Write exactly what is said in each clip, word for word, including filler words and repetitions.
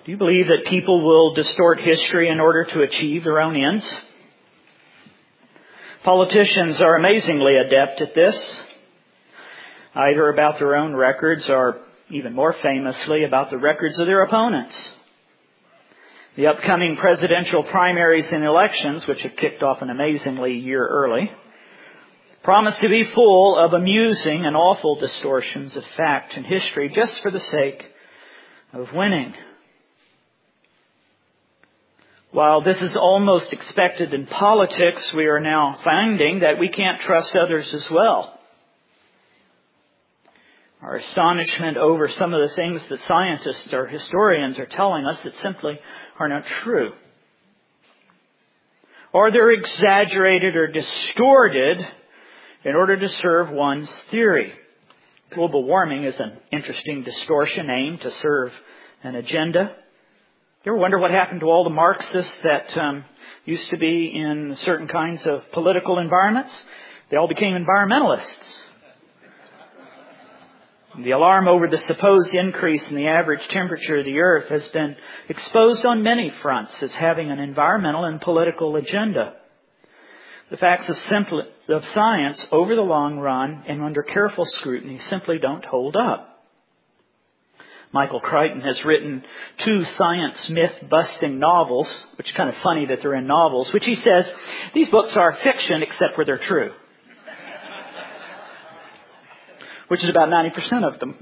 Do you believe that people will distort history in order to achieve their own ends? Politicians are amazingly adept at this, either about their own records or even more famously about the records of their opponents. The upcoming presidential primaries and elections, which have kicked off an amazingly year early, promise to be full of amusing and awful distortions of fact and history just for the sake of winning. While this is almost expected in politics, we are now finding that we can't trust others as well. Our astonishment over some of the things that scientists or historians are telling us that simply are not true. Or they're exaggerated or distorted in order to serve one's theory. Global warming is an interesting distortion aimed to serve an agenda. You ever wonder what happened to all the Marxists that um, used to be in certain kinds of political environments? They all became environmentalists. The alarm over the supposed increase in the average temperature of the earth has been exposed on many fronts as having an environmental and political agenda. The facts of, simple, of science over the long run and under careful scrutiny simply don't hold up. Michael Crichton has written two science myth-busting novels, which is kind of funny that they're in novels, which he says, these books are fiction except where they're true. Which is about ninety percent of them.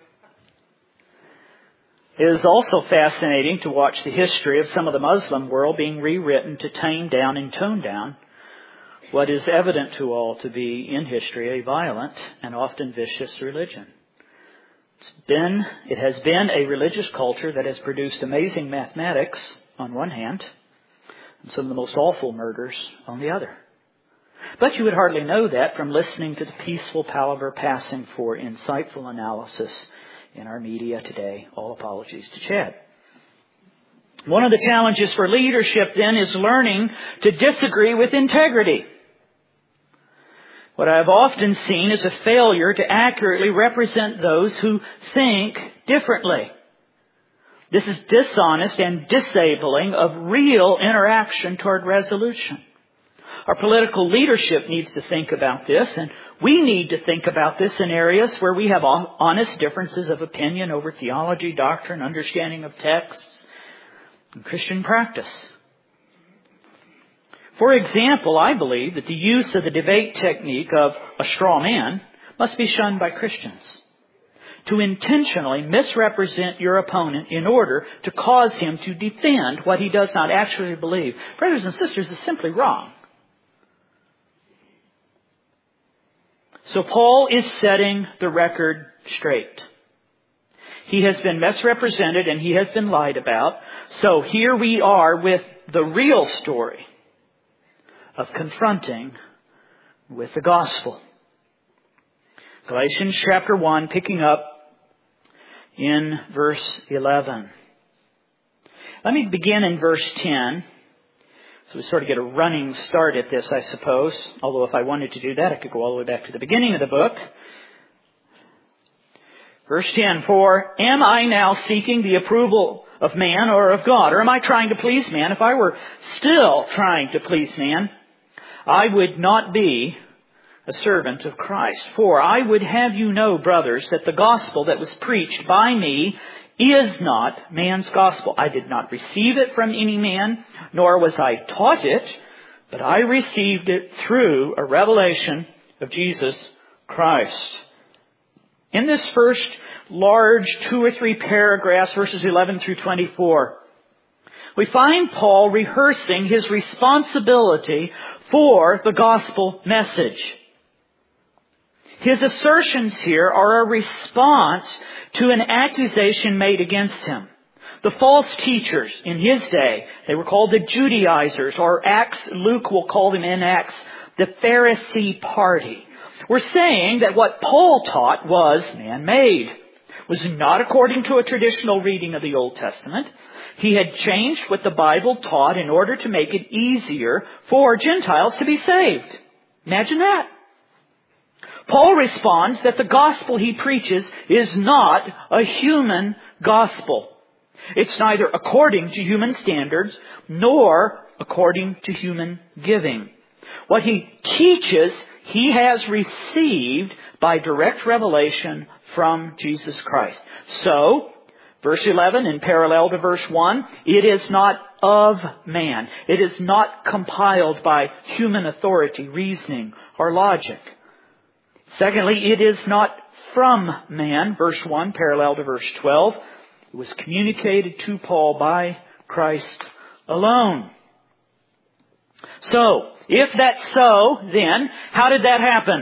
It is also fascinating to watch the history of some of the Muslim world being rewritten to tame down and tone down what is evident to all to be in history a violent and often vicious religion. It's been, it has been a religious culture that has produced amazing mathematics on one hand and some of the most awful murders on the other. But you would hardly know that from listening to the peaceful palaver passing for insightful analysis in our media today. All apologies to Chad. One of the challenges for leadership then is learning to disagree with integrity. What I've often seen is a failure to accurately represent those who think differently. This is dishonest and disabling of real interaction toward resolution. Our political leadership needs to think about this, and we need to think about this in areas where we have honest differences of opinion over theology, doctrine, understanding of texts, and Christian practice. For example, I believe that the use of the debate technique of a straw man must be shunned by Christians. To intentionally misrepresent your opponent in order to cause him to defend what he does not actually believe, brothers and sisters, is simply wrong. So Paul is setting the record straight. He has been misrepresented and he has been lied about. So here we are with the real story of confronting with the gospel. Galatians chapter one, picking up in verse eleven. Let me begin in verse ten. So we sort of get a running start at this, I suppose. Although if I wanted to do that, I could go all the way back to the beginning of the book. Verse ten, for am I now seeking the approval of man or of God? Or am I trying to please man? If I were still trying to please man, I would not be a servant of Christ. For I would have you know, brothers, that the gospel that was preached by me is not man's gospel. I did not receive it from any man, nor was I taught it, but I received it through a revelation of Jesus Christ. In this first large two or three paragraphs, verses eleven through twenty-four, we find Paul rehearsing his responsibility for the gospel message. His assertions here are a response to an accusation made against him. The false teachers in his day, they were called the Judaizers, or Acts, Luke will call them in Acts, the Pharisee party, were saying that what Paul taught was man-made, was not according to a traditional reading of the Old Testament. He had changed what the Bible taught in order to make it easier for Gentiles to be saved. Imagine that. Paul responds that the gospel he preaches is not a human gospel. It's neither according to human standards nor according to human giving. What he teaches, he has received by direct revelation from Jesus Christ. So, verse eleven, in parallel to verse one, it is not of man. It is not compiled by human authority, reasoning, or logic. Secondly, it is not from man. Verse one, parallel to verse twelve. It was communicated to Paul by Christ alone. So, if that's so, then, how did that happen?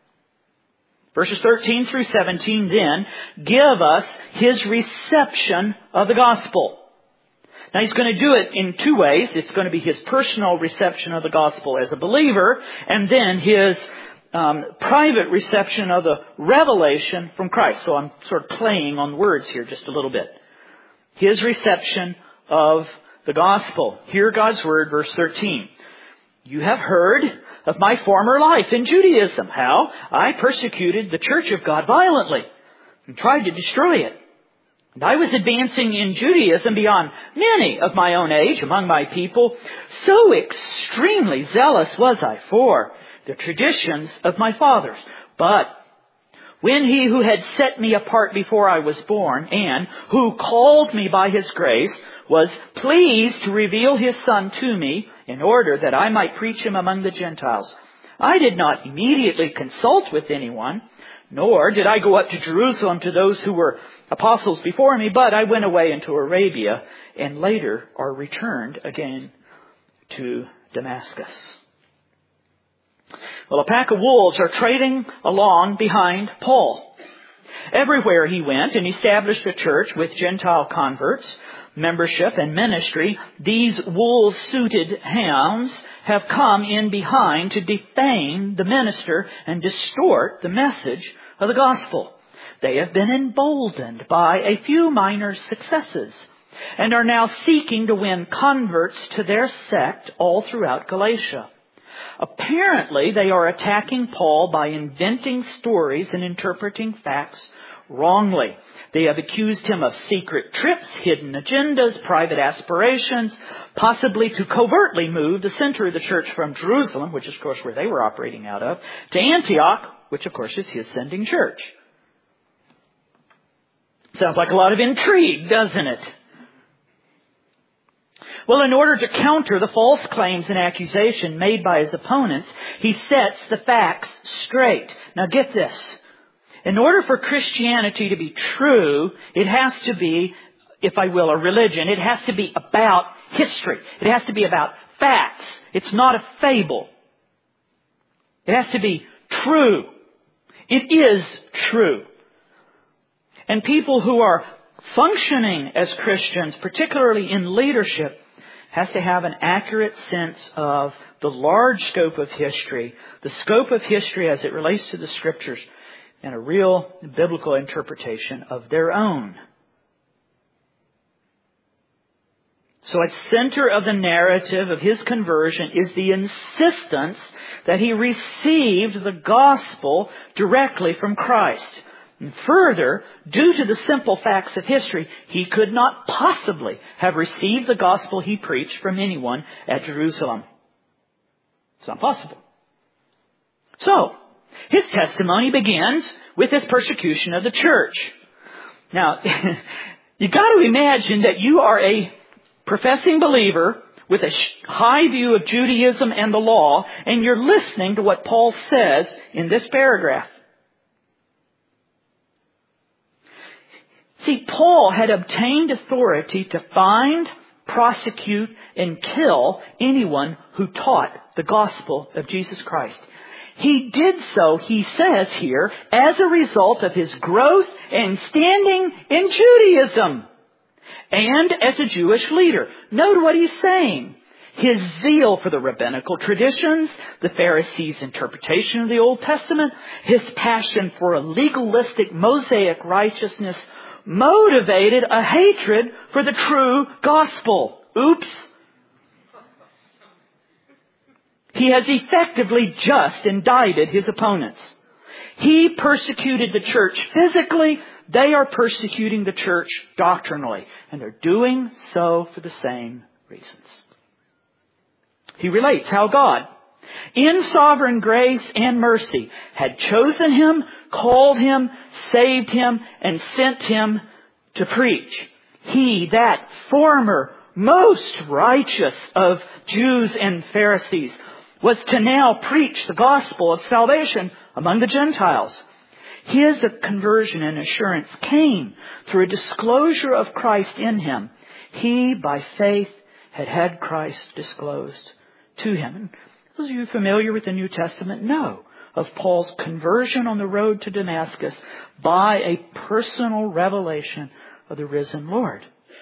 Verses thirteen through seventeen then give us his reception of the gospel. Now he's going to do it in two ways. It's going to be his personal reception of the gospel as a believer, and then his um, private reception of the revelation from Christ. So I'm sort of playing on words here just a little bit. His reception of the gospel. Hear God's word, verse thirteen. You have heard of my former life in Judaism, how I persecuted the church of God violently and tried to destroy it. And I was advancing in Judaism beyond many of my own age among my people. So extremely zealous was I for the traditions of my fathers. But when he who had set me apart before I was born and who called me by his grace was pleased to reveal his Son to me in order that I might preach him among the Gentiles, I did not immediately consult with anyone, nor did I go up to Jerusalem to those who were apostles before me, but I went away into Arabia and later are returned again to Damascus. Well, a pack of wolves are trading along behind Paul. Everywhere he went and established a church with Gentile converts, membership and ministry, these wool-suited hounds have come in behind to defame the minister and distort the message of the gospel. They have been emboldened by a few minor successes and are now seeking to win converts to their sect all throughout Galatia. Apparently, they are attacking Paul by inventing stories and interpreting facts wrongly. They have accused him of secret trips, hidden agendas, private aspirations, possibly to covertly move the center of the church from Jerusalem, which is, of course, where they were operating out of, to Antioch, which, of course, is his sending church. Sounds like a lot of intrigue, doesn't it? Well, in order to counter the false claims and accusation made by his opponents, he sets the facts straight. Now get this. In order for Christianity to be true, it has to be, if I will, a religion. It has to be about history. It has to be about facts. It's not a fable. It has to be true. It is true. And people who are functioning as Christians, particularly in leadership, has to have an accurate sense of the large scope of history, the scope of history as it relates to the Scriptures, and a real biblical interpretation of their own. So at the center of the narrative of his conversion is the insistence that he received the gospel directly from Christ. And further, due to the simple facts of history, he could not possibly have received the gospel he preached from anyone at Jerusalem. It's not possible. So, his testimony begins with his persecution of the church. Now, you got to imagine that you are a professing believer with a high view of Judaism and the law, and you're listening to what Paul says in this paragraph. See, Paul had obtained authority to find, prosecute, and kill anyone who taught the gospel of Jesus Christ. He did so, he says here, as a result of his growth and standing in Judaism and as a Jewish leader. Note what he's saying. His zeal for the rabbinical traditions, the Pharisees' interpretation of the Old Testament, his passion for a legalistic Mosaic righteousness motivated a hatred for the true gospel. Oops. He has effectively just indicted his opponents. He persecuted the church physically, they are persecuting the church doctrinally. And they're doing so for the same reasons. He relates how God, in sovereign grace and mercy, had chosen him, called him, saved him, and sent him to preach. He, that former most righteous of Jews and Pharisees, was to now preach the gospel of salvation among the Gentiles. His conversion and assurance came through a disclosure of Christ in him. He, by faith, had had Christ disclosed to him. And those of you familiar with the New Testament know of Paul's conversion on the road to Damascus by a personal revelation of the risen Lord.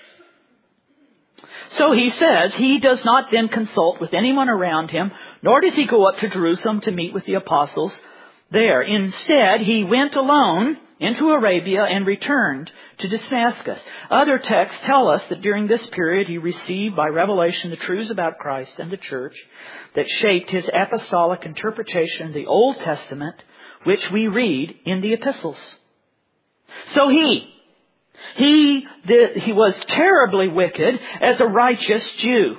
So he says he does not then consult with anyone around him, nor does he go up to Jerusalem to meet with the apostles there. Instead, he went alone into Arabia and returned to Damascus. Other texts tell us that during this period he received by revelation the truths about Christ and the church that shaped his apostolic interpretation of the Old Testament, which we read in the epistles. So he, he, the, he was terribly wicked as a righteous Jew.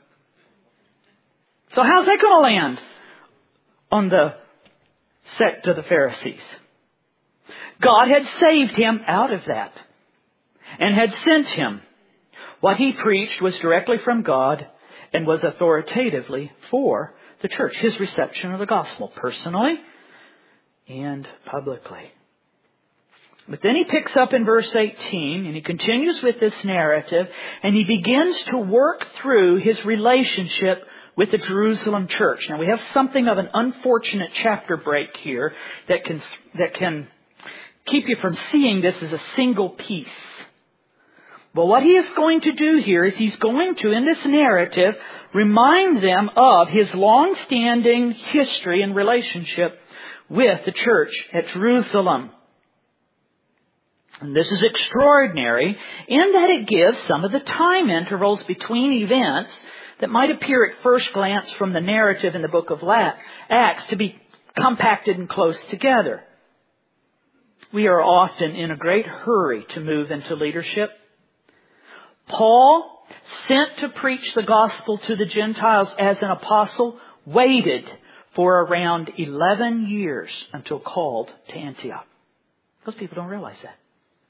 So how's that going to land on the sect of the Pharisees? God had saved him out of that and had sent him. What he preached was directly from God and was authoritatively for the church. His reception of the gospel, personally and publicly. But then he picks up in verse eighteen and he continues with this narrative and he begins to work through his relationship with the Jerusalem church. Now we have something of an unfortunate chapter break here that can that can keep you from seeing this as a single piece. But what he is going to do here is he's going to, in this narrative, remind them of his long-standing history and relationship with the church at Jerusalem. And this is extraordinary in that it gives some of the time intervals between events that might appear at first glance from the narrative in the book of Acts to be compacted and close together. We are often in a great hurry to move into leadership. Paul, sent to preach the gospel to the Gentiles as an apostle, waited for around eleven years until called to Antioch. Those people don't realize that.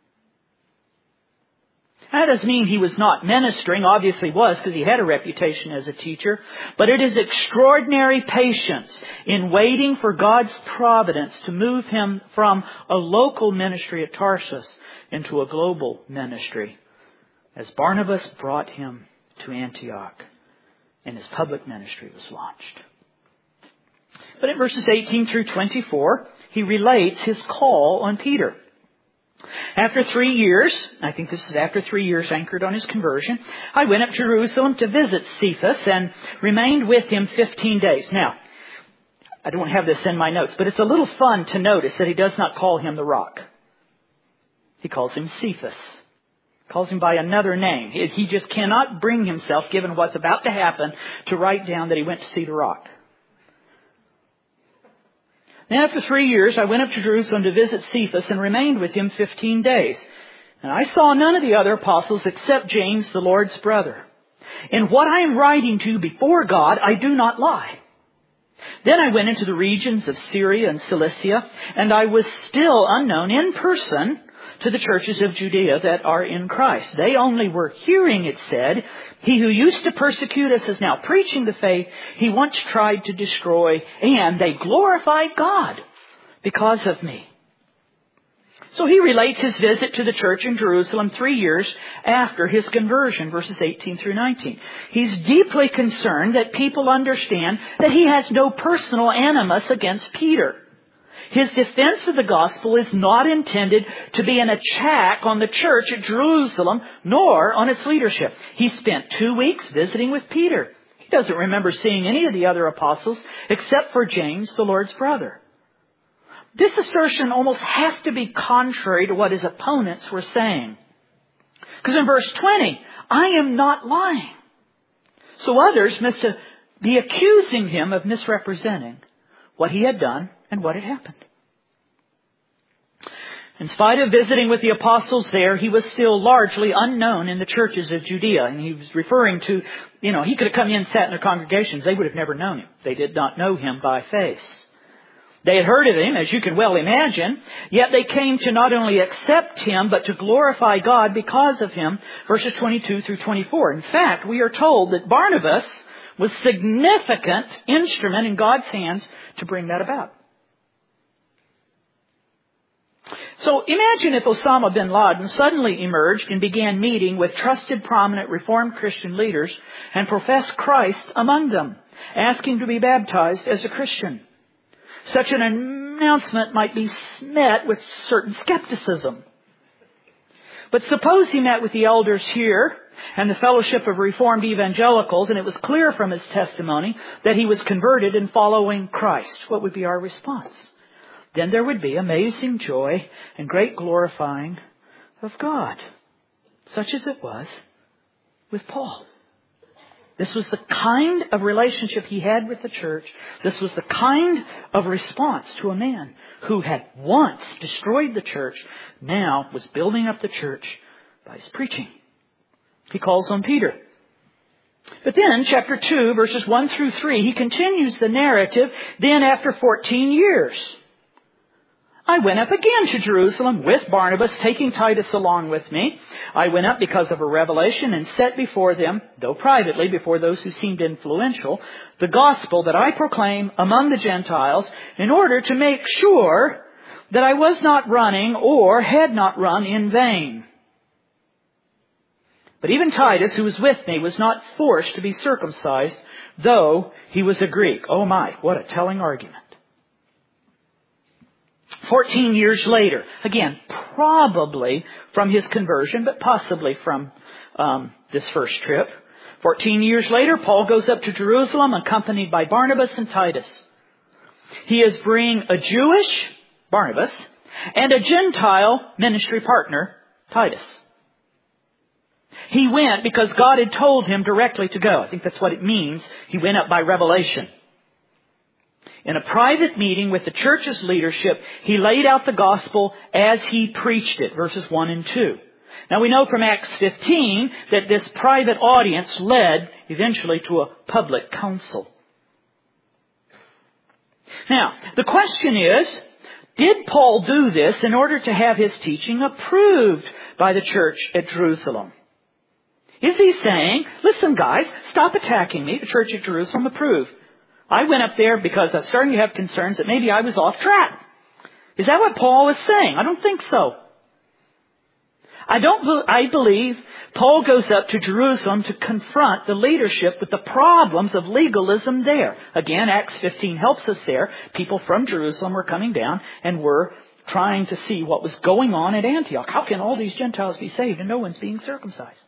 That doesn't mean he was not ministering. Obviously was, because he had a reputation as a teacher. But it is extraordinary patience in waiting for God's providence to move him from a local ministry at Tarsus into a global ministry, as Barnabas brought him to Antioch and his public ministry was launched. But in verses eighteen through twenty-four, he relates his call on Peter. After three years, I think this is after three years anchored on his conversion, I went up to Jerusalem to visit Cephas and remained with him fifteen days. Now, I don't have this in my notes, but it's a little fun to notice that he does not call him the Rock. He calls him Cephas. Calls him by another name. He just cannot bring himself, given what's about to happen, to write down that he went to see the Rock. Then after three years, I went up to Jerusalem to visit Cephas and remained with him fifteen days. And I saw none of the other apostles except James, the Lord's brother. In what I am writing to you before God, I do not lie. Then I went into the regions of Syria and Cilicia, and I was still unknown in person to the churches of Judea that are in Christ. They only were hearing it said, he who used to persecute us is now preaching the faith he once tried to destroy, and they glorified God because of me. So he relates his visit to the church in Jerusalem three years after his conversion, verses eighteen through nineteen. He's deeply concerned that people understand that he has no personal animus against Peter. His defense of the gospel is not intended to be an attack on the church at Jerusalem, nor on its leadership. He spent two weeks visiting with Peter. He doesn't remember seeing any of the other apostles except for James, the Lord's brother. This assertion almost has to be contrary to what his opponents were saying. Because in verse twenty, I am not lying. So others must be accusing him of misrepresenting what he had done and what had happened. In spite of visiting with the apostles there, he was still largely unknown in the churches of Judea. And he was referring to, you know, he could have come in and sat in their congregations. They would have never known him. They did not know him by face. They had heard of him, as you can well imagine, yet they came to not only accept him, but to glorify God because of him, verses twenty-two through twenty-four. In fact, we are told that Barnabas was a significant instrument in God's hands to bring that about. So imagine if Osama bin Laden suddenly emerged and began meeting with trusted, prominent, Reformed Christian leaders and professed Christ among them, asking to be baptized as a Christian. Such an announcement might be met with certain skepticism. But suppose he met with the elders here and the fellowship of Reformed evangelicals, and it was clear from his testimony that he was converted and following Christ. What would be our response? Then there would be amazing joy and great glorifying of God, such as it was with Paul. This was the kind of relationship he had with the church. This was the kind of response to a man who had once destroyed the church, now was building up the church by his preaching. He calls on Peter. But then, chapter two, verses one through three, he continues the narrative. Then after fourteen years, I went up again to Jerusalem with Barnabas, taking Titus along with me. I went up because of a revelation and set before them, though privately, before those who seemed influential, the gospel that I proclaim among the Gentiles, in order to make sure that I was not running or had not run in vain. But even Titus, who was with me, was not forced to be circumcised, though he was a Greek. Oh my, what a telling argument. Fourteen years later, again, probably from his conversion, but possibly from um, this first trip. Fourteen years later, Paul goes up to Jerusalem, accompanied by Barnabas and Titus. He is bringing a Jewish, Barnabas, and a Gentile ministry partner, Titus. He went because God had told him directly to go. I think that's what it means. He went up by revelation. In a private meeting with the church's leadership, he laid out the gospel as he preached it, verses one and two. Now we know from Acts fifteen that this private audience led eventually to a public council. Now, the question is, did Paul do this in order to have his teaching approved by the church at Jerusalem? Is he saying, listen guys, stop attacking me, the church at Jerusalem approved. I went up there because I was starting to have concerns that maybe I was off track. Is that what Paul is saying? I don't think so. I don't. I believe Paul goes up to Jerusalem to confront the leadership with the problems of legalism there. Again, Acts fifteen helps us there. People from Jerusalem were coming down and were trying to see what was going on at Antioch. How can all these Gentiles be saved and no one's being circumcised?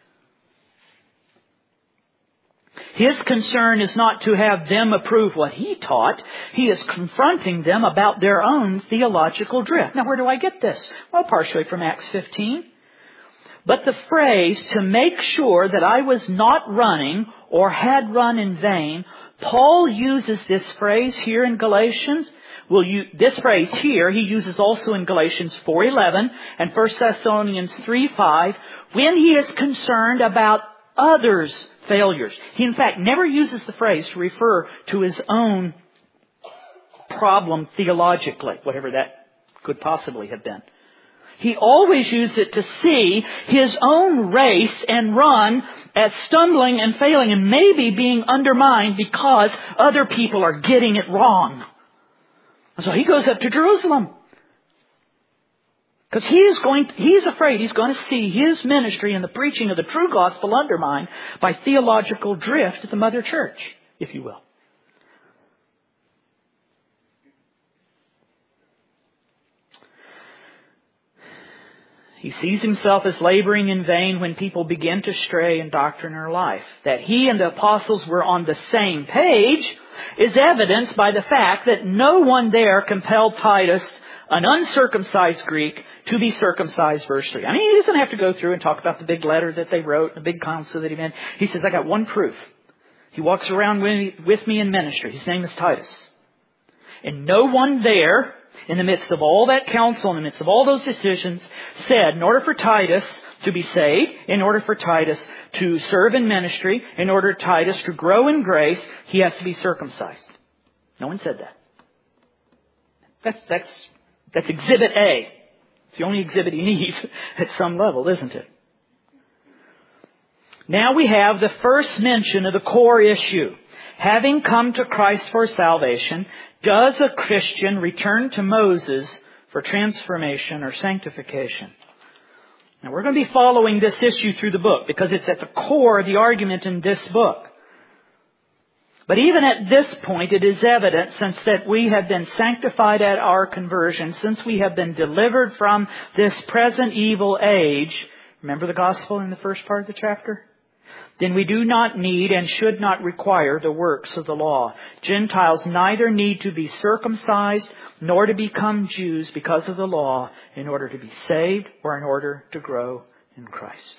His concern is not to have them approve what he taught. He is confronting them about their own theological drift. Now, where do I get this? Well, partially from Acts fifteen. But the phrase, to make sure that I was not running or had run in vain, Paul uses this phrase here in Galatians. Well, you, this phrase here, he uses also in Galatians four eleven and First Thessalonians three five, when he is concerned about others' failures. He, in fact, never uses the phrase to refer to his own problem theologically, whatever that could possibly have been. He always used it to see his own race and run as stumbling and failing and maybe being undermined because other people are getting it wrong. So he goes up to Jerusalem. Because he is going, he's afraid he's going to see his ministry and the preaching of the true gospel undermined by theological drift at the mother church, if you will. He sees himself as laboring in vain when people begin to stray in doctrine or life. That he and the apostles were on the same page is evidenced by the fact that no one there compelled Titus, an uncircumcised Greek, to be circumcised, verse three. I mean, he doesn't have to go through and talk about the big letter that they wrote, the big council that he made. He says, I got one proof. He walks around with me in ministry. His name is Titus. And no one there in the midst of all that counsel, in the midst of all those decisions, said, in order for Titus to be saved, in order for Titus to serve in ministry, in order for Titus to grow in grace, he has to be circumcised. No one said that. That's, that's, that's exhibit A. It's the only exhibit you need at some level, isn't it? Now we have the first mention of the core issue. Having come to Christ for salvation, does a Christian return to Moses for transformation or sanctification? Now we're going to be following this issue through the book because it's at the core of the argument in this book. But even at this point, it is evident, since that we have been sanctified at our conversion, since we have been delivered from this present evil age, remember the gospel in the first part of the chapter? Then we do not need and should not require the works of the law. Gentiles neither need to be circumcised nor to become Jews because of the law in order to be saved or in order to grow in Christ.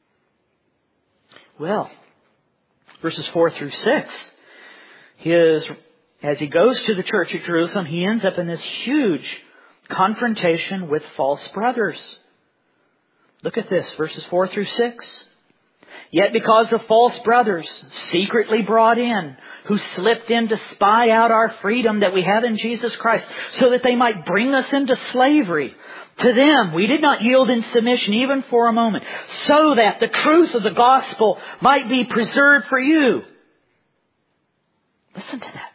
Well, verses four through six, his, as he goes to the church at Jerusalem, he ends up in this huge confrontation with false brothers. Look at this, verses four through six. Yet because of false brothers secretly brought in, who slipped in to spy out our freedom that we have in Jesus Christ, so that they might bring us into slavery, to them we did not yield in submission even for a moment, so that the truth of the gospel might be preserved for you. Listen to that.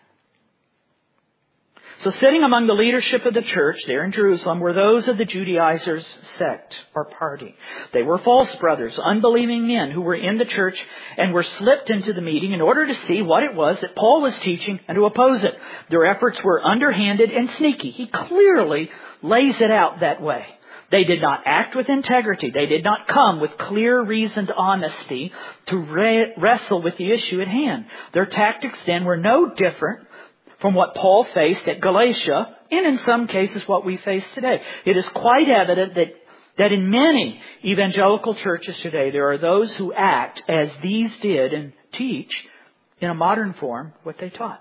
So sitting among the leadership of the church there in Jerusalem were those of the Judaizers' sect or party. They were false brothers, unbelieving men who were in the church and were slipped into the meeting in order to see what it was that Paul was teaching and to oppose it. Their efforts were underhanded and sneaky. He clearly lays it out that way. They did not act with integrity. They did not come with clear, reasoned honesty to re- wrestle with the issue at hand. Their tactics then were no different from what Paul faced at Galatia, and in some cases what we face today. It is quite evident that, that in many evangelical churches today, there are those who act as these did and teach in a modern form what they taught.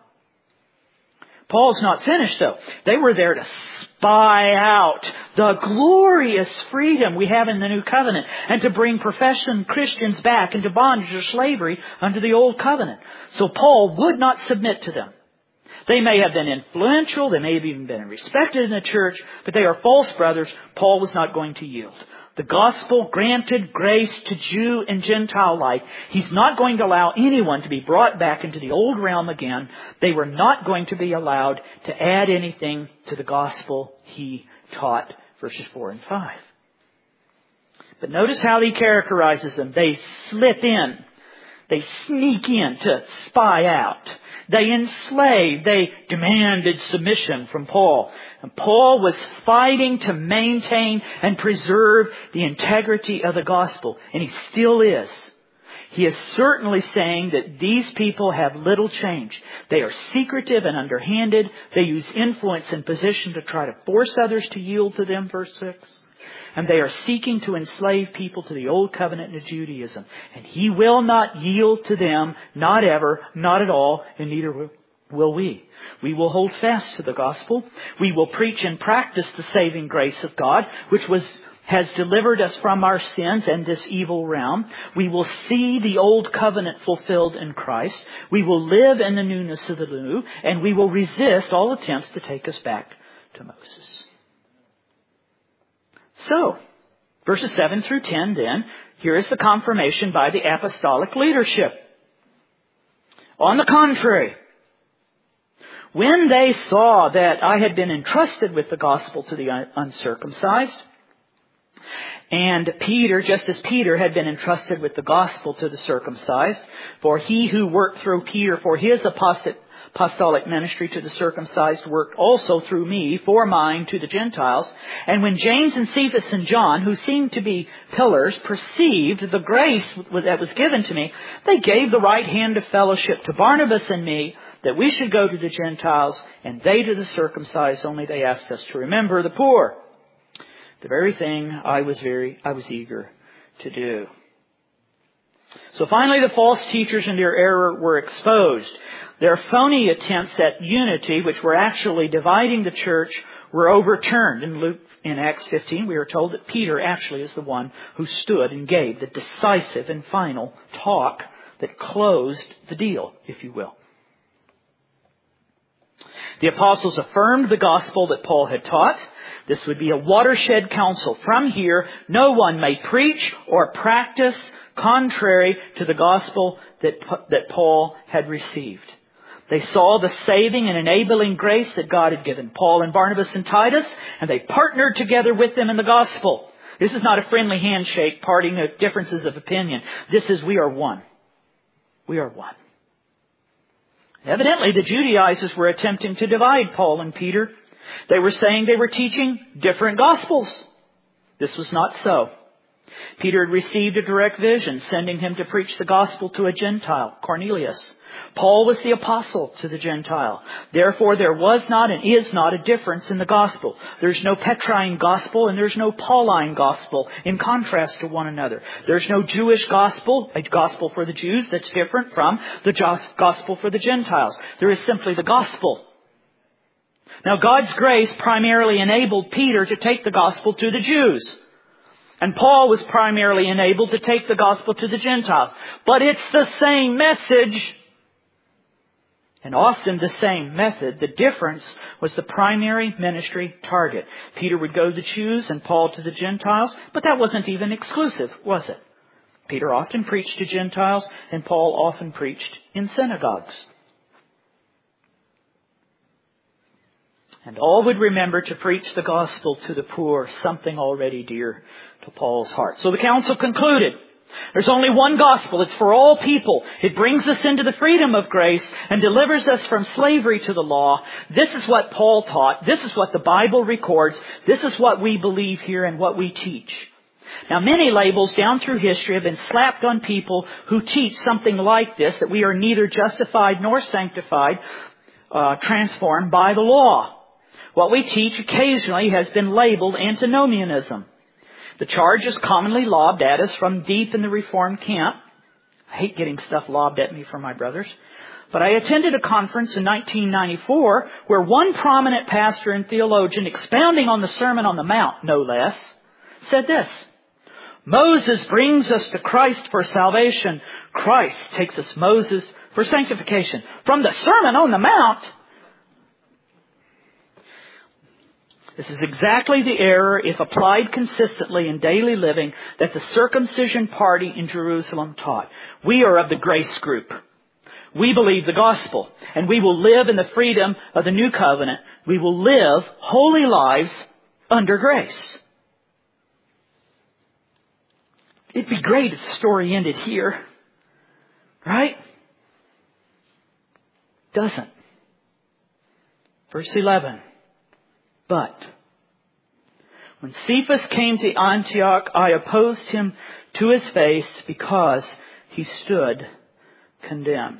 Paul's not finished, though. They were there to spy out the glorious freedom we have in the New Covenant and to bring professing Christians back into bondage or slavery under the Old Covenant. So Paul would not submit to them. They may have been influential, they may have even been respected in the church, but they are false brothers. Paul was not going to yield. The gospel granted grace to Jew and Gentile alike. He's not going to allow anyone to be brought back into the old realm again. They were not going to be allowed to add anything to the gospel he taught, verses four and five. But notice how he characterizes them. They slip in. They sneak in to spy out. They enslaved. They demanded submission from Paul. And Paul was fighting to maintain and preserve the integrity of the gospel. And he still is. He is certainly saying that these people have little change. They are secretive and underhanded. They use influence and position to try to force others to yield to them, verse six. And they are seeking to enslave people to the Old Covenant and Judaism. And he will not yield to them, not ever, not at all, and neither will we. We will hold fast to the gospel. We will preach and practice the saving grace of God, which was has delivered us from our sins and this evil realm. We will see the Old Covenant fulfilled in Christ. We will live in the newness of the new, and we will resist all attempts to take us back to Moses. So, verses seven through ten then, here is the confirmation by the apostolic leadership. On the contrary, when they saw that I had been entrusted with the gospel to the uncircumcised, and Peter, just as Peter had been entrusted with the gospel to the circumcised, for he who worked through Peter for his apostate apostolic ministry to the circumcised worked also through me for mine to the Gentiles. And when James and Cephas and John, who seemed to be pillars, perceived the grace that was given to me, they gave the right hand of fellowship to Barnabas and me, that we should go to the Gentiles and they to the circumcised. Only they asked us to remember the poor. The very thing I was very, I was eager to do. So finally, the false teachers and their error were exposed. Their phony attempts at unity, which were actually dividing the church, were overturned. In Luke, in Acts fifteen, we are told that Peter actually is the one who stood and gave the decisive and final talk that closed the deal, if you will. The apostles affirmed the gospel that Paul had taught. This would be a watershed council. From here, no one may preach or practice contrary to the gospel that, that Paul had received. They saw the saving and enabling grace that God had given Paul and Barnabas and Titus, and they partnered together with them in the gospel. This is not a friendly handshake, parting of differences of opinion. This is, we are one. We are one. Evidently, the Judaizers were attempting to divide Paul and Peter. They were saying they were teaching different gospels. This was not so. Peter had received a direct vision, sending him to preach the gospel to a Gentile, Cornelius. Paul was the apostle to the Gentile. Therefore, there was not and is not a difference in the gospel. There's no Petrine gospel and there's no Pauline gospel in contrast to one another. There's no Jewish gospel, a gospel for the Jews that's different from the gospel for the Gentiles. There is simply the gospel. Now, God's grace primarily enabled Peter to take the gospel to the Jews. And Paul was primarily enabled to take the gospel to the Gentiles. But it's the same message. And often the same method. The difference was the primary ministry target. Peter would go to the Jews and Paul to the Gentiles. But that wasn't even exclusive, was it? Peter often preached to Gentiles and Paul often preached in synagogues. And all would remember to preach the gospel to the poor, something already dear to Paul's heart. So the council concluded, there's only one gospel. It's for all people. It brings us into the freedom of grace and delivers us from slavery to the law. This is what Paul taught. This is what the Bible records. This is what we believe here and what we teach. Now, many labels down through history have been slapped on people who teach something like this, that we are neither justified nor sanctified, uh, transformed by the law. What we teach occasionally has been labeled antinomianism. The charge is commonly lobbed at us from deep in the Reformed camp. I hate getting stuff lobbed at me from my brothers. But I attended a conference in nineteen ninety-four where one prominent pastor and theologian, expounding on the Sermon on the Mount, no less, said this: Moses brings us to Christ for salvation. Christ takes us Moses for sanctification. From the Sermon on the Mount. This is exactly the error, if applied consistently in daily living, that the circumcision party in Jerusalem taught. We are of the grace group. We believe the gospel, and we will live in the freedom of the new covenant. We will live holy lives under grace. It'd be great if the story ended here, right? Doesn't. Verse eleven. But when Cephas came to Antioch, I opposed him to his face because he stood condemned.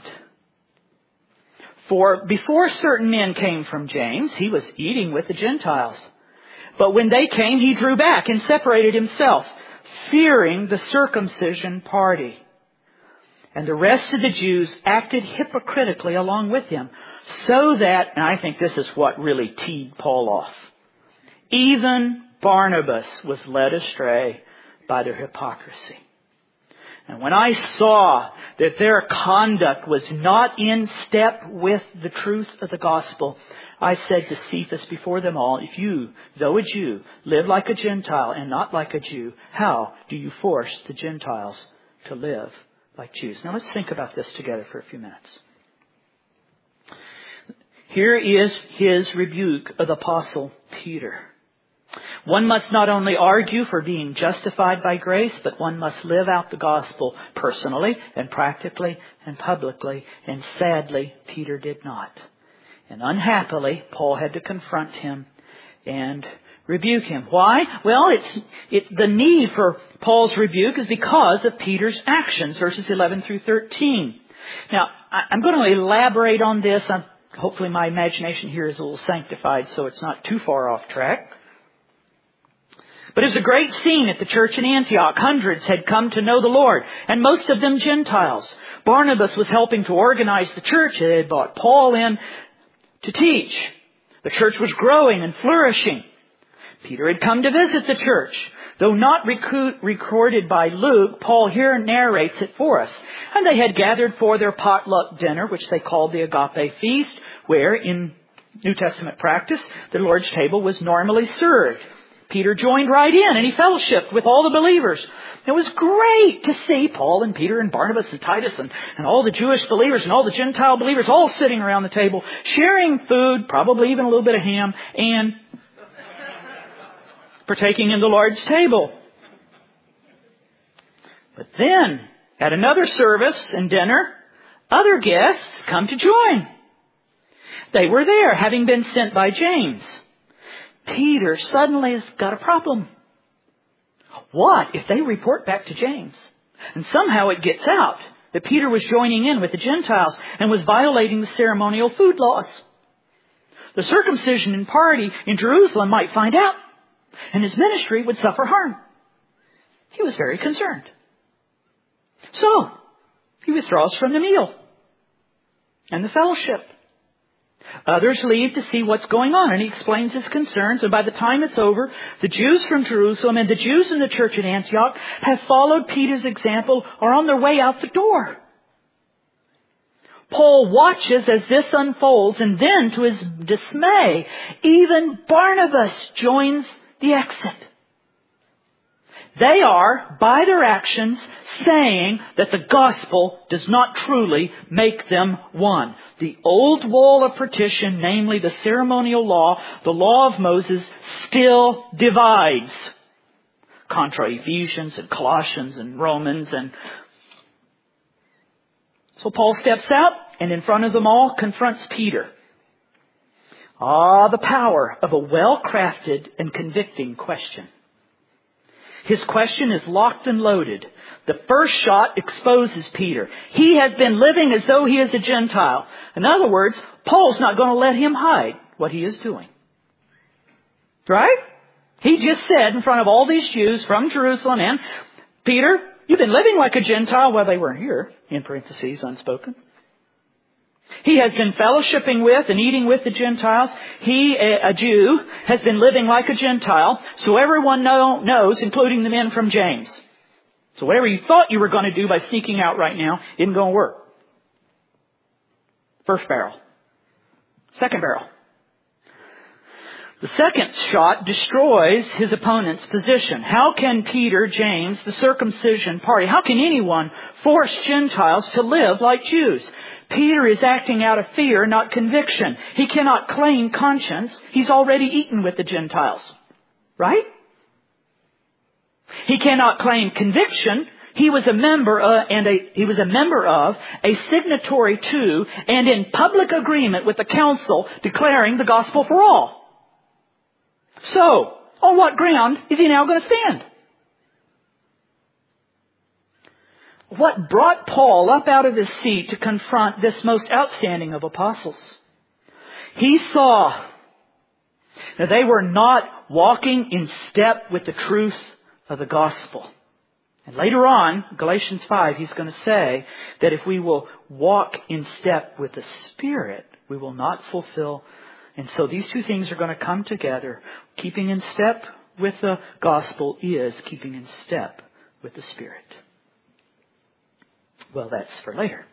For before certain men came from James, he was eating with the Gentiles. But when they came, he drew back and separated himself, fearing the circumcision party. And the rest of the Jews acted hypocritically along with him. So that, and I think this is what really teed Paul off, even Barnabas was led astray by their hypocrisy. And when I saw that their conduct was not in step with the truth of the gospel, I said to Cephas before them all, if you, though a Jew, live like a Gentile and not like a Jew, how do you force the Gentiles to live like Jews? Now let's think about this together for a few minutes. Here is his rebuke of the Apostle Peter. One must not only argue for being justified by grace, but one must live out the gospel personally and practically and publicly. And sadly, Peter did not. And unhappily, Paul had to confront him and rebuke him. Why? Well, it's it, the need for Paul's rebuke is because of Peter's actions, verses eleven through thirteen. Now, I, I'm going to elaborate on this. I'm, hopefully my imagination here is a little sanctified, so it's not too far off track. But it was a great scene at the church in Antioch. Hundreds had come to know the Lord, and most of them Gentiles. Barnabas was helping to organize the church. They had brought Paul in to teach. The church was growing and flourishing. Peter had come to visit the church. Though not recu- recorded by Luke, Paul here narrates it for us. And they had gathered for their potluck dinner, which they called the Agape Feast, where in New Testament practice, the Lord's table was normally served. Peter joined right in and he fellowshiped with all the believers. It was great to see Paul and Peter and Barnabas and Titus and, and all the Jewish believers and all the Gentile believers all sitting around the table, sharing food, probably even a little bit of ham, and partaking in the Lord's table. But then, at another service and dinner, other guests come to join. They were there, having been sent by James. Peter suddenly has got a problem. What if they report back to James? And somehow it gets out that Peter was joining in with the Gentiles and was violating the ceremonial food laws. The circumcision party in Jerusalem might find out, and his ministry would suffer harm. He was very concerned. So, he withdraws from the meal and the fellowship. Others leave to see what's going on, and he explains his concerns. And by the time it's over, the Jews from Jerusalem and the Jews in the church at Antioch have followed Peter's example, are on their way out the door. Paul watches as this unfolds, and then, to his dismay, even Barnabas joins the exit. They are, by their actions, saying that the gospel does not truly make them one. The old wall of partition, namely the ceremonial law, the law of Moses, still divides. Contra Ephesians and Colossians and Romans. And so Paul steps out and in front of them all confronts Peter. Ah, the power of a well-crafted and convicting question. His question is locked and loaded. The first shot exposes Peter. He has been living as though he is a Gentile. In other words, Paul's not going to let him hide what he is doing. Right? He just said in front of all these Jews from Jerusalem, and Peter, you've been living like a Gentile. Well, they weren't here, in parentheses, unspoken. He has been fellowshipping with and eating with the Gentiles. He, a Jew, has been living like a Gentile. So everyone know, knows, including the men from James. So whatever you thought you were going to do by sneaking out right now isn't going to work. First barrel. Second barrel. The second shot destroys his opponent's position. How can Peter, James, the circumcision party, how can anyone force Gentiles to live like Jews? Peter is acting out of fear, not conviction. He cannot claim conscience. He's already eaten with the Gentiles. Right? He cannot claim conviction. He was a member of, and a, he was a member of, a signatory to, and in public agreement with the council declaring the gospel for all. So, on what ground is he now going to stand? What brought Paul up out of his seat to confront this most outstanding of apostles? He saw that they were not walking in step with the truth of the gospel. And later on, Galatians five, he's going to say that if we will walk in step with the Spirit, we will not fulfill. And so these two things are going to come together. Keeping in step with the gospel is keeping in step with the Spirit. Well, that's for later.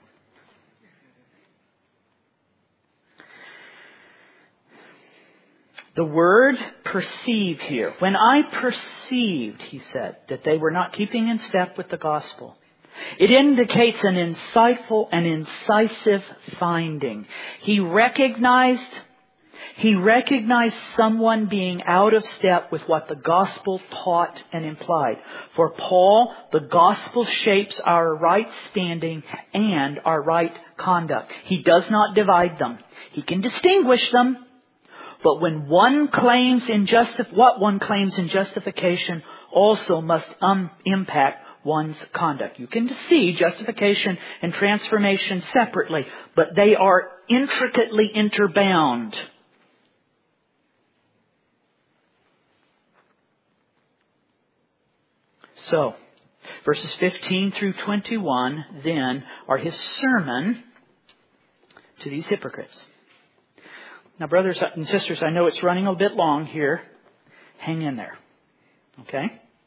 The word perceive here. When I perceived, he said, that they were not keeping in step with the gospel, it indicates an insightful and incisive finding. He recognized He recognized someone being out of step with what the gospel taught and implied. For Paul, the gospel shapes our right standing and our right conduct. He does not divide them. He can distinguish them. But when one claims in justif- what one claims in justification also must um, impact one's conduct. You can see justification and transformation separately, but they are intricately interbound. So, verses fifteen through twenty-one, then, are his sermon to these hypocrites. Now, brothers and sisters, I know it's running a bit long here. Hang in there. Okay?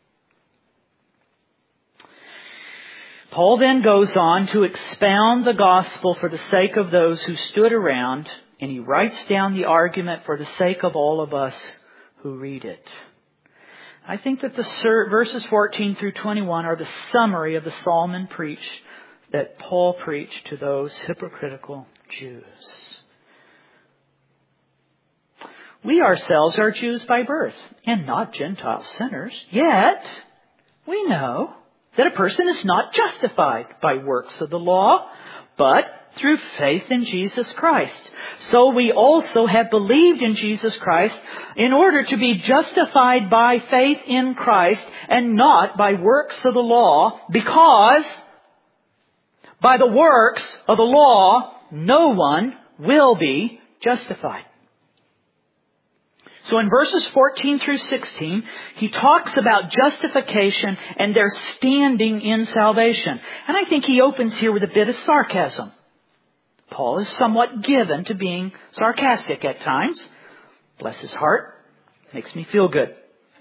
Paul then goes on to expound the gospel for the sake of those who stood around, and he writes down the argument for the sake of all of us who read it. I think that the verses fourteen through twenty-one are the summary of the sermon preached that Paul preached to those hypocritical Jews. We ourselves are Jews by birth and not Gentile sinners. Yet, we know that a person is not justified by works of the law, but through faith in Jesus Christ. So we also have believed in Jesus Christ in order to be justified by faith in Christ and not by works of the law, because by the works of the law, no one will be justified. So in verses fourteen through sixteen, he talks about justification and their standing in salvation. And I think he opens here with a bit of sarcasm. Paul is somewhat given to being sarcastic at times. Bless his heart. Makes me feel good.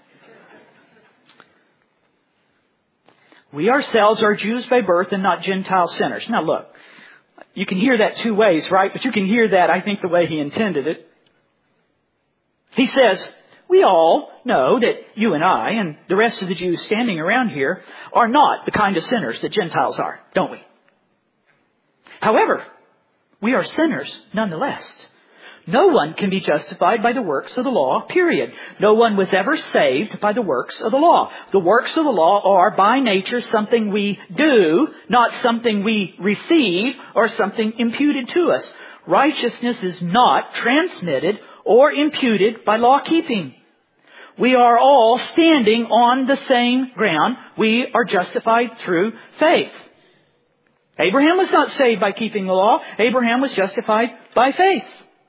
We ourselves are Jews by birth and not Gentile sinners. Now look, you can hear that two ways, right? But you can hear that, I think, the way he intended it. He says, we all know that you and I and the rest of the Jews standing around here are not the kind of sinners that Gentiles are, don't we? However, we are sinners nonetheless. No one can be justified by the works of the law, period. No one was ever saved by the works of the law. The works of the law are by nature something we do, not something we receive or something imputed to us. Righteousness is not transmitted or imputed by law keeping. We are all standing on the same ground. We are justified through faith. Abraham was not saved by keeping the law. Abraham was justified by faith.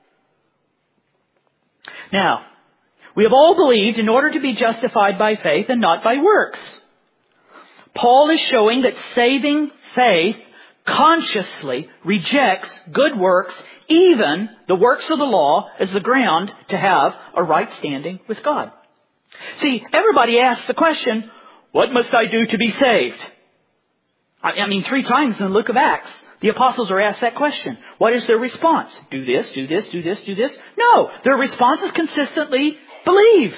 Now, we have all believed in order to be justified by faith and not by works. Paul is showing that saving faith consciously rejects good works, even the works of the law, as the ground to have a right standing with God. See, everybody asks the question, what must I do to be saved? I mean, three times in the book of Acts, the apostles are asked that question. What is their response? Do this, do this, do this, do this? No, their response is consistently believe.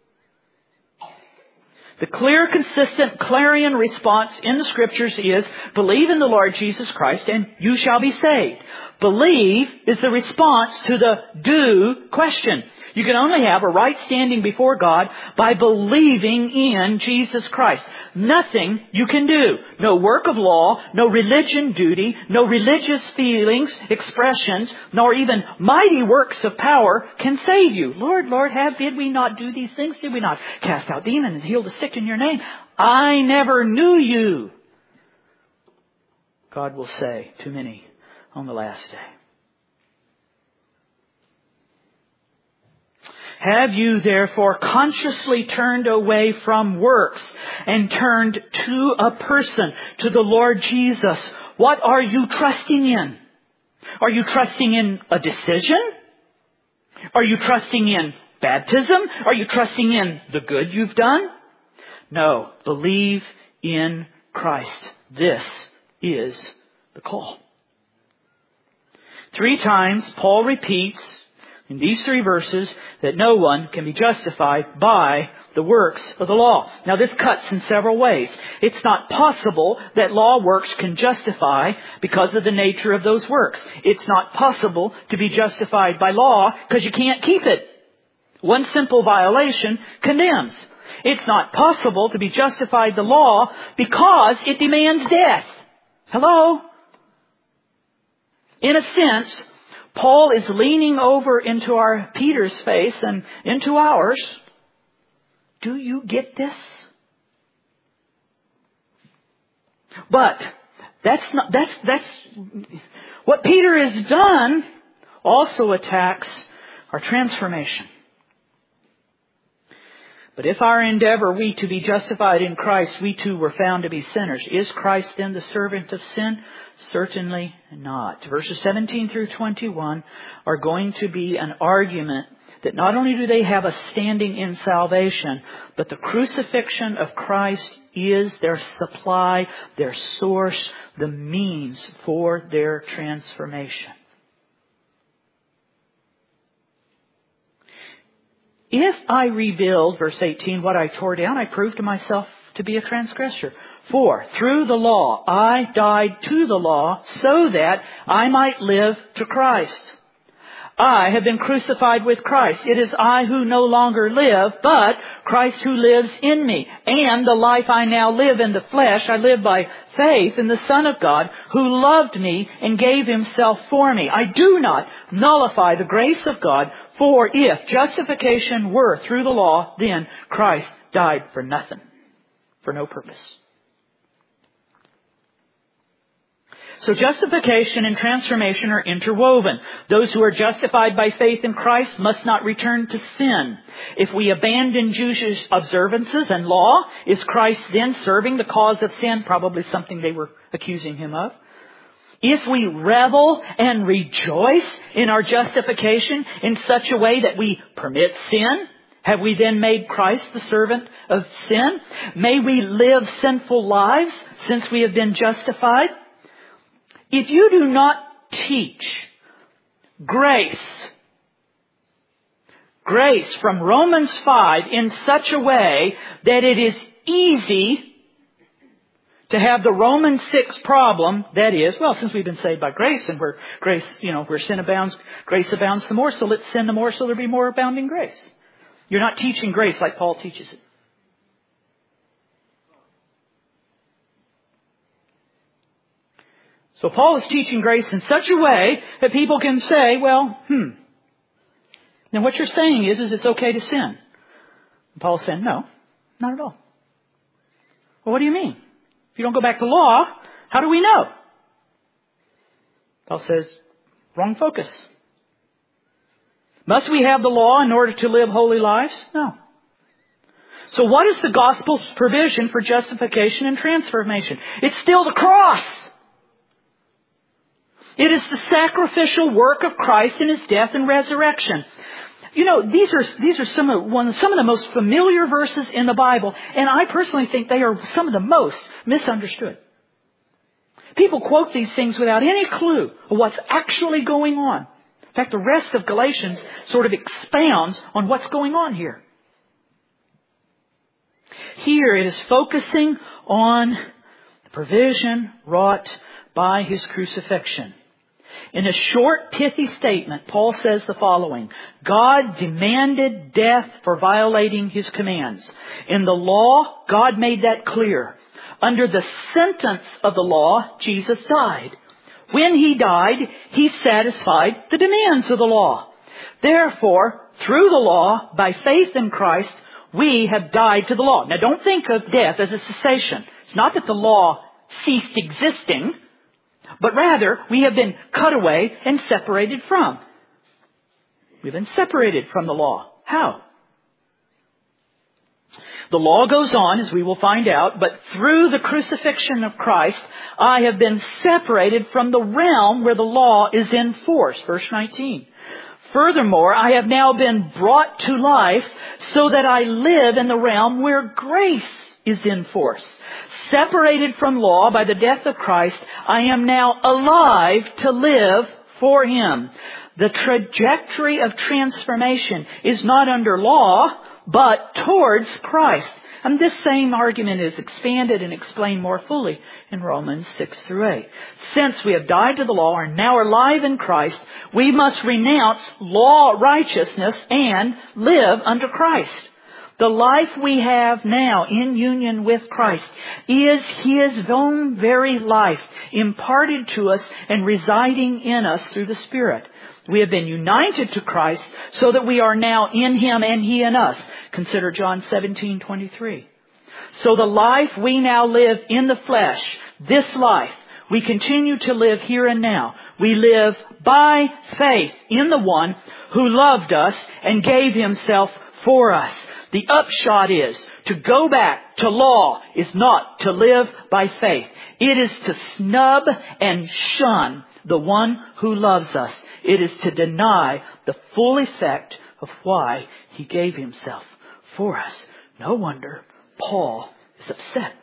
The clear, consistent, clarion response in the Scriptures is, believe in the Lord Jesus Christ and you shall be saved. Believe is the response to the do question. You can only have a right standing before God by believing in Jesus Christ. Nothing you can do. No work of law, no religion duty, no religious feelings, expressions, nor even mighty works of power can save you. Lord, Lord, have did we not do these things? Did we not cast out demons and heal the sick in your name? I never knew you. God will say to many on the last day. Have you therefore consciously turned away from works and turned to a person, to the Lord Jesus? What are you trusting in? Are you trusting in a decision? Are you trusting in baptism? Are you trusting in the good you've done? No, believe in Christ. This is the call. Three times Paul repeats in these three verses that no one can be justified by the works of the law. Now this cuts in several ways. It's not possible that law works can justify because of the nature of those works. It's not possible to be justified by law because you can't keep it. One simple violation condemns. It's not possible to be justified by the law because it demands death. Hello? In a sense, Paul is leaning over into our Peter's face and into ours. Do you get this? But that's not, that's, that's, what Peter has done also attacks our transformation. But if our endeavor we to be justified in Christ, we too were found to be sinners. Is Christ then the servant of sin? Certainly not. Verses seventeen through twenty-one are going to be an argument that not only do they have a standing in salvation, but the crucifixion of Christ is their supply, their source, the means for their transformation. If I rebuild, verse eighteen, what I tore down, I prove to myself to be a transgressor. For through the law I died to the law so that I might live to Christ. I have been crucified with Christ. It is I who no longer live, but Christ who lives in me. And the life I now live in the flesh, I live by faith in the Son of God, who loved me and gave Himself for me. I do not nullify the grace of God, for if justification were through the law, then Christ died for nothing, for no purpose. So justification and transformation are interwoven. Those who are justified by faith in Christ must not return to sin. If we abandon Jewish observances and law, is Christ then serving the cause of sin? Probably something they were accusing Him of. If we revel and rejoice in our justification in such a way that we permit sin, have we then made Christ the servant of sin? May we live sinful lives since we have been justified? If you do not teach grace, grace from Romans five in such a way that it is easy to have the Romans six problem, that is, well, since we've been saved by grace and where grace, you know, where sin abounds, grace abounds the more, so let's sin the more so there'll be more abounding grace. You're not teaching grace like Paul teaches it. So Paul is teaching grace in such a way that people can say, well, hmm, then what you're saying is, is it's okay to sin. And Paul's saying, no, not at all. Well, what do you mean? If you don't go back to law, how do we know? Paul says, wrong focus. Must we have the law in order to live holy lives? No. So what is the gospel's provision for justification and transformation? It's still the cross. It is the sacrificial work of Christ in His death and resurrection. You know, these are these are some of one some of the most familiar verses in the Bible, and I personally think they are some of the most misunderstood. People quote these things without any clue of what's actually going on. In fact, the rest of Galatians sort of expounds on what's going on here. Here it is focusing on the provision wrought by His crucifixion. In a short, pithy statement, Paul says the following: God demanded death for violating His commands. In the law, God made that clear. Under the sentence of the law, Jesus died. When He died, He satisfied the demands of the law. Therefore, through the law, by faith in Christ, we have died to the law. Now, don't think of death as a cessation. It's not that the law ceased existing, but rather, we have been cut away and separated from. We've been separated from the law. How? The law goes on, as we will find out, but through the crucifixion of Christ, I have been separated from the realm where the law is in force. Verse nineteen. Furthermore, I have now been brought to life so that I live in the realm where grace is in force. Separated from law by the death of Christ, I am now alive to live for Him. The trajectory of transformation is not under law, but towards Christ. And this same argument is expanded and explained more fully in Romans six through eight. Since we have died to the law and now are alive in Christ, we must renounce law righteousness and live under Christ. The life we have now in union with Christ is His own very life, imparted to us and residing in us through the Spirit. We have been united to Christ so that we are now in Him and He in us. Consider John seventeen twenty-three. So the life we now live in the flesh, this life, we continue to live here and now. We live by faith in the one who loved us and gave Himself for us. The upshot is, to go back to law is not to live by faith. It is to snub and shun the one who loves us. It is to deny the full effect of why He gave Himself for us. No wonder Paul is upset.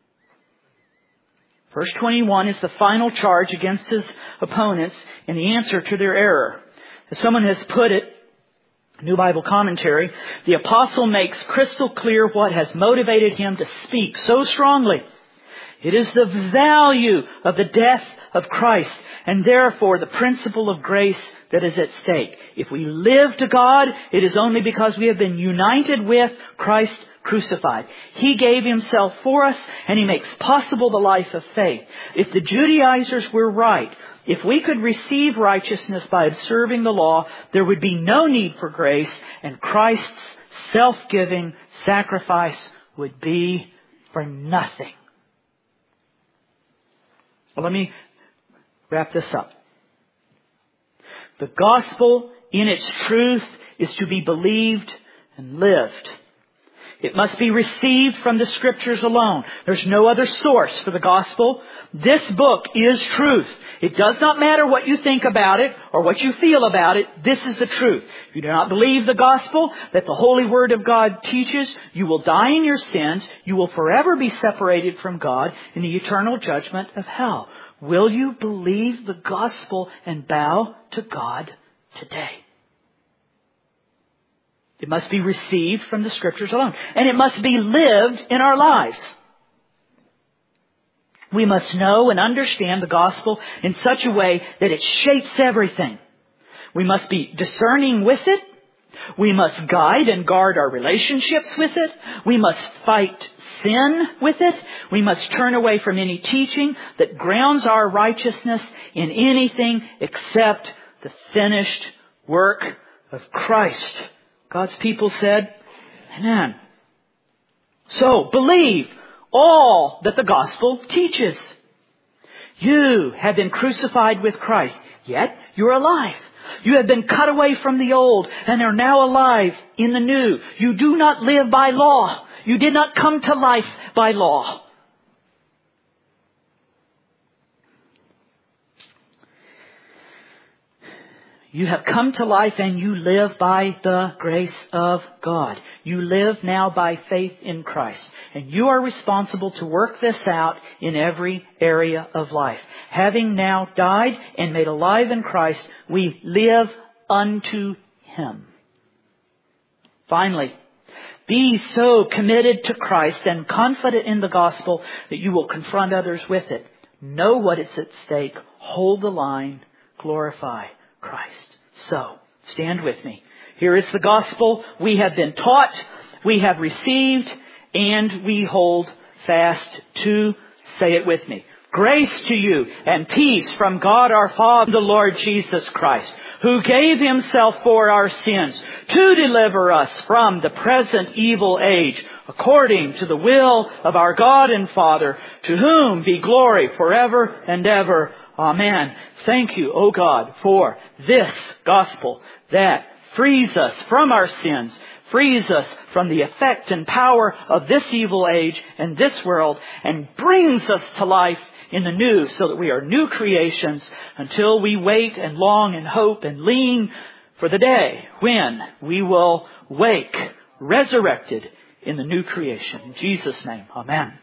Verse twenty-one is the final charge against his opponents in the answer to their error. As someone has put it, New Bible Commentary, the apostle makes crystal clear what has motivated him to speak so strongly. It is the value of the death of Christ, and therefore the principle of grace that is at stake. If we live to God, it is only because we have been united with Christ crucified. He gave Himself for us, and He makes possible the life of faith. If the Judaizers were right, if we could receive righteousness by observing the law, there would be no need for grace, and Christ's self-giving sacrifice would be for nothing. Well, let me wrap this up. The gospel in its truth is to be believed and lived. It must be received from the Scriptures alone. There's no other source for the gospel. This book is truth. It does not matter what you think about it or what you feel about it. This is the truth. If you do not believe the gospel that the Holy Word of God teaches, you will die in your sins. You will forever be separated from God in the eternal judgment of hell. Will you believe the gospel and bow to God today? It must be received from the Scriptures alone. And it must be lived in our lives. We must know and understand the gospel in such a way that it shapes everything. We must be discerning with it. We must guide and guard our relationships with it. We must fight sin with it. We must turn away from any teaching that grounds our righteousness in anything except the finished work of Christ. God's people said, Amen. So, believe all that the gospel teaches. You have been crucified with Christ, yet you're alive. You have been cut away from the old and are now alive in the new. You do not live by law. You did not come to life by law. You have come to life and you live by the grace of God. You live now by faith in Christ. And you are responsible to work this out in every area of life. Having now died and made alive in Christ, we live unto Him. Finally, be so committed to Christ and confident in the gospel that you will confront others with it. Know what is at stake. Hold the line. Glorify Christ. So, stand with me. Here is the gospel we have been taught, we have received, and we hold fast to. Say it with me. Grace to you and peace from God our Father, the Lord Jesus Christ, who gave Himself for our sins to deliver us from the present evil age, according to the will of our God and Father, to whom be glory forever and ever. Amen. Thank you, O God, for this gospel that frees us from our sins, frees us from the effect and power of this evil age and this world, and brings us to life in the new, so that we are new creations until we wait and long and hope and lean for the day when we will wake resurrected in the new creation. In Jesus' name, amen.